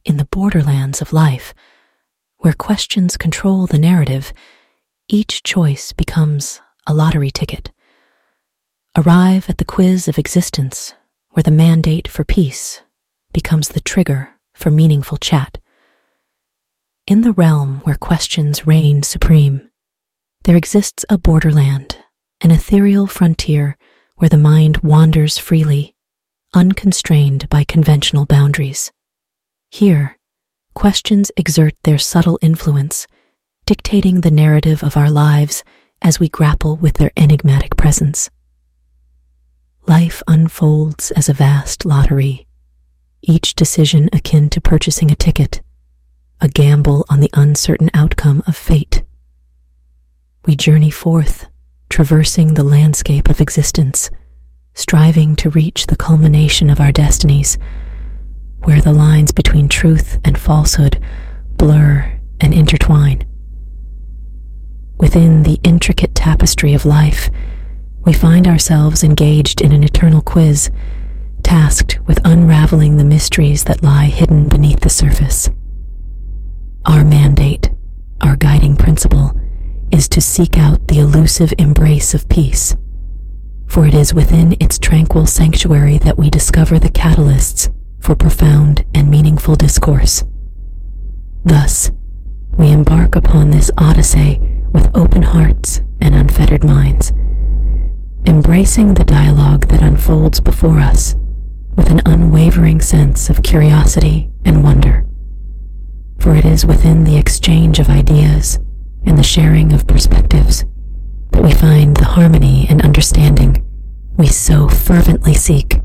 in the borderlands of life, where questions control the narrative, each choice becomes a lottery ticket. Arrive at the quiz of existence, where the mandate for peace becomes the trigger for meaningful chat. In the realm where questions reign supreme, there exists a borderland, an ethereal frontier where the mind wanders freely, unconstrained by conventional boundaries. Here, questions exert their subtle influence, dictating the narrative of our lives as we grapple with their enigmatic presence. Life unfolds as a vast lottery, each decision akin to purchasing a ticket, a gamble on the uncertain outcome of fate. We journey forth, traversing the landscape of existence, striving to reach the culmination of our destinies, where the lines between truth and falsehood blur and intertwine. Within the intricate tapestry of life, we find ourselves engaged in an eternal quiz, tasked with unraveling the mysteries that lie hidden beneath the surface. Our mandate, our guiding principle, is to seek out the elusive embrace of peace, for it is within its tranquil sanctuary that we discover the catalysts for profound and meaningful discourse. Thus, we embark upon this odyssey with open hearts and unfettered minds, embracing the dialogue that unfolds before us with an unwavering sense of curiosity and wonder. For it is within the exchange of ideas and the sharing of perspectives that we find the harmony and understanding we so fervently seek.